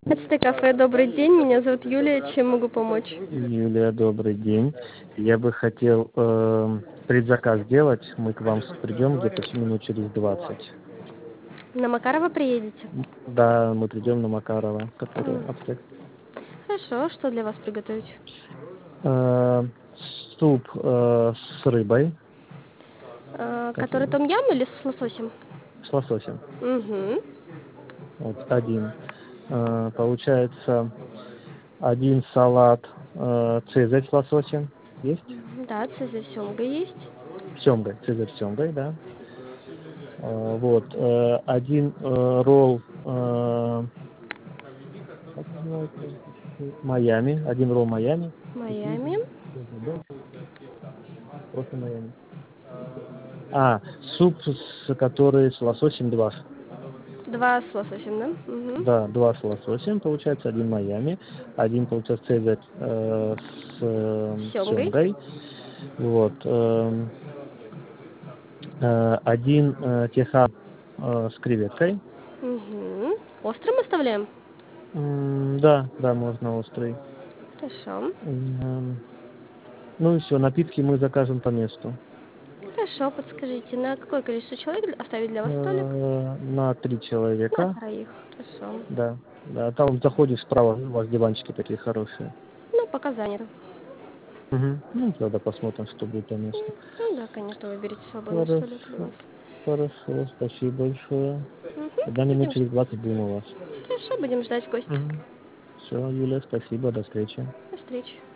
Кафе, добрый день. Меня зовут Юлия. Чем могу помочь? Юлия, добрый день. Я бы хотел предзаказ сделать. Мы к вам придем где-то минут через 20. На Макарова приедете? Да, мы придем на Макарова, который М, аптек. Хорошо. Что для вас приготовить? Э, Суп с рыбой, Который который том-ям или с лососем? с лососем. Угу. Вот один. Получается один салат цезарь с лососем. Есть? Да, цезарь семга есть. Семгой. Цезарь с семгой, да. Вот. Один ролл как называется? Майами. Один ролл Майами. И Майами. я забыл, просто Майами. Суп, который с лососем два. Два с лососем, да? Угу. Да, два с лососем, получается, один Майами, один, получается, цезарь с С семгой. семгой. Вот. Один техан с креветкой. Угу. Острым оставляем? Да, да, можно острый. Хорошо. Ну и все, напитки мы закажем по месту. Хорошо, подскажите, на какое количество человек оставить для вас столик? На 3 На человека. троих. Хорошо. Да, да. Там заходишь справа, у вас диванчики такие хорошие. Ну, пока занято. Ну, тогда посмотрим, что будет по месту. Ну да, конечно, выберите свободный столик для Хорошо, вас. хорошо, спасибо большое. Угу. Тогда минут Будем через 20 будем у вас. Хорошо, будем ждать гостя. Все, Юля, спасибо, до встречи. До встречи.